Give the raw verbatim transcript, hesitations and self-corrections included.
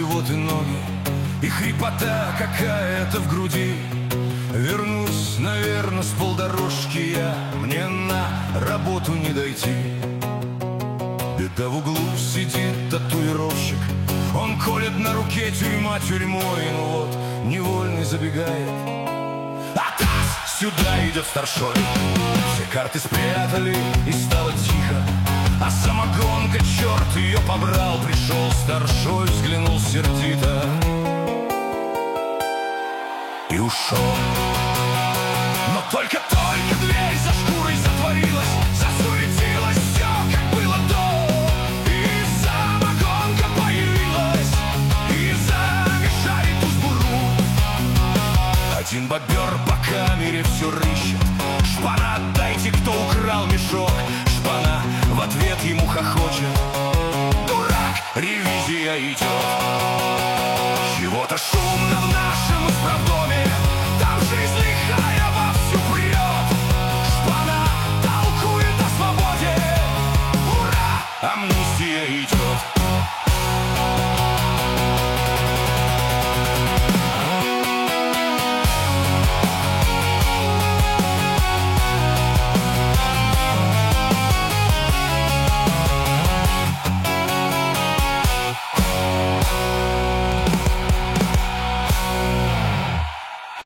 живот и ноги, и хрипота какая-то в груди. Вернусь, наверное, с полдорожки я, мне на работу не дойти. Беда, в углу сидит татуировщик, он колет на руке тюрьма тюрьмой. Ну вот, невольный забегает, а таз сюда идет старшой. Все карты спрятали и стало тихо, а самогонка, черт ее побрал. Пришел старшой, взглянул сердито и ушел. Но только-только дверь за шкурой затворилась, засуетилось все, как было до. И самогонка появилась, и замешали тузбуру. Один бобер по камере все рыщет: шпана, отдайте, кто украл мешок. Шпана в ответ ему хохочет: дурак, ревизия идет. Чего-то шумно в нашем исправдоме,